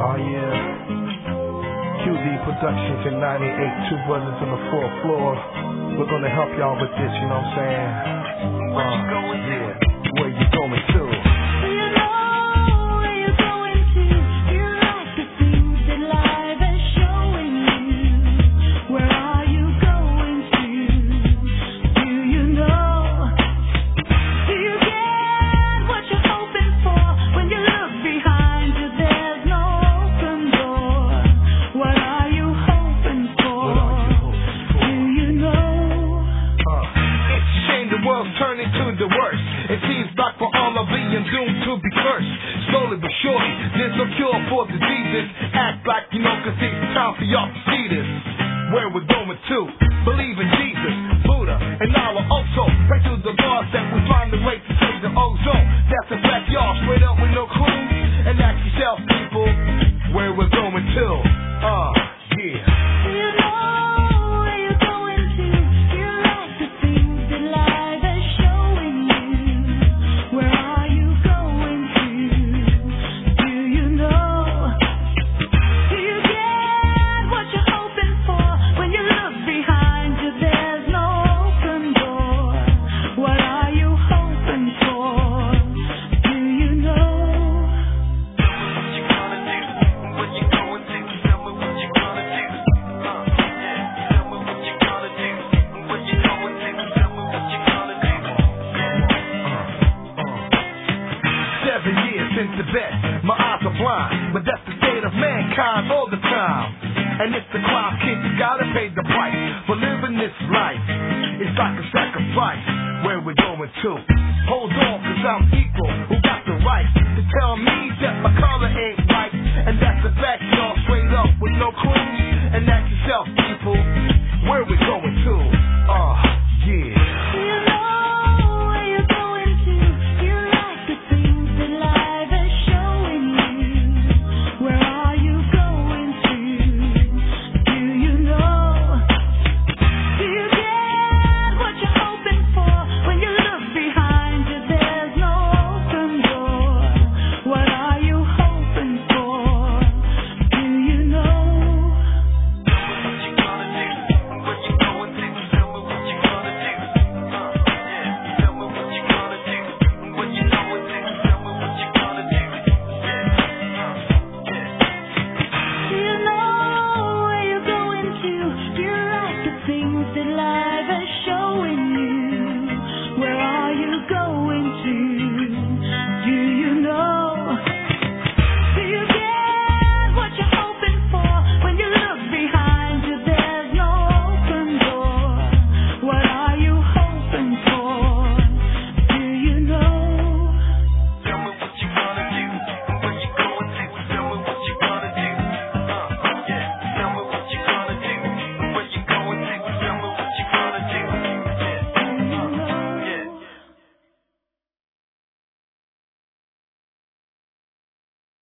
Oh yeah. QD Productions in 98, two brothers on the fourth floor. We're gonna help y'all with this, you know what I'm saying? Yeah. Where you going to? Turning to the worst. It seems like we're all are being doomed to be cursed. Slowly but surely, there's no cure for diseases. Act like you know, cause it's time for y'all to see this. Where we're going to, believe in Jesus, Buddha, and Allah also. Pray to the Lord that we find the way to save the ozone. That's a fact, y'all, straight up with no clues. And ask yourself, people, where we're going to. Yeah. Since the best, my eyes are blind, but that's the state of mankind all the time. And it's the crime, kid, you gotta pay the price for living this life. It's like a sacrifice, where we're going to. Hold on, cause I'm equal, who got the right to tell me that my color ain't